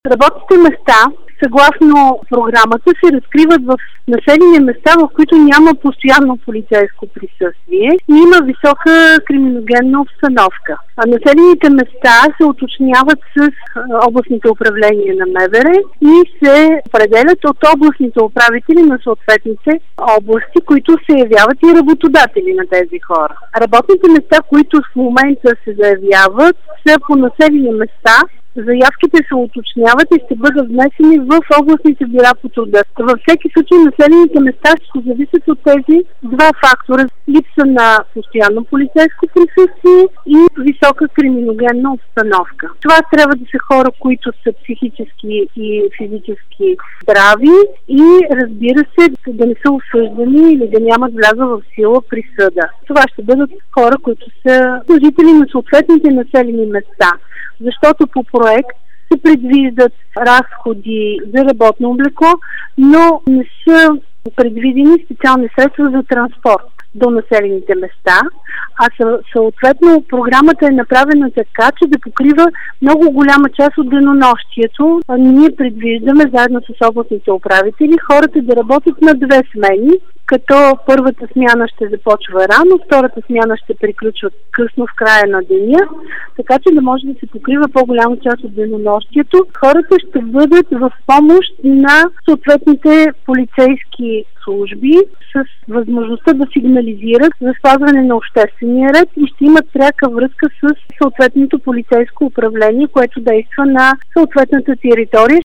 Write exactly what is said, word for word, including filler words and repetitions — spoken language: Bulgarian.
Работните места, съгласно програмата, се разкриват в населени места, в които няма постоянно полицейско присъствие и има висока криминогенна обстановка. А населените места се уточняват с областните управления на МВР и се определят от областните управители на съответните области, които се явяват и работодатели на тези хора. Работните места, които в момента се заявяват, са по населени места. Заявките се уточняват и ще бъдат внесени в областните бюра по труда. Във всеки случай населените места ще зависят от тези два фактора: липса на постоянно полицейско присъствие и висока криминогенна обстановка. Това трябва да са хора, които са психически и физически здрави и, разбира се, да не са осъждани или да нямат влязла в сила присъда. Това ще бъдат хора, които са служители на съответните населени места. Защото по проект се предвиждат разходи за работно облекло, но не са предвидени специални средства за транспорт до населените места, а съответно програмата е направена така, че да покрива много голяма част от денонощието. Ние предвиждаме заедно с областните управители хората да работят на две смени, като първата смяна ще започва рано, втората смяна ще приключва късно в края на деня, така че да може да се покрива по-голяма част от денонощието. Хората ще бъдат в помощ на съответните полицейски служби с възможността да сигнализират за спазване на обществения ред и ще имат пряка връзка с съответното полицейско управление, което действа на съответната територия.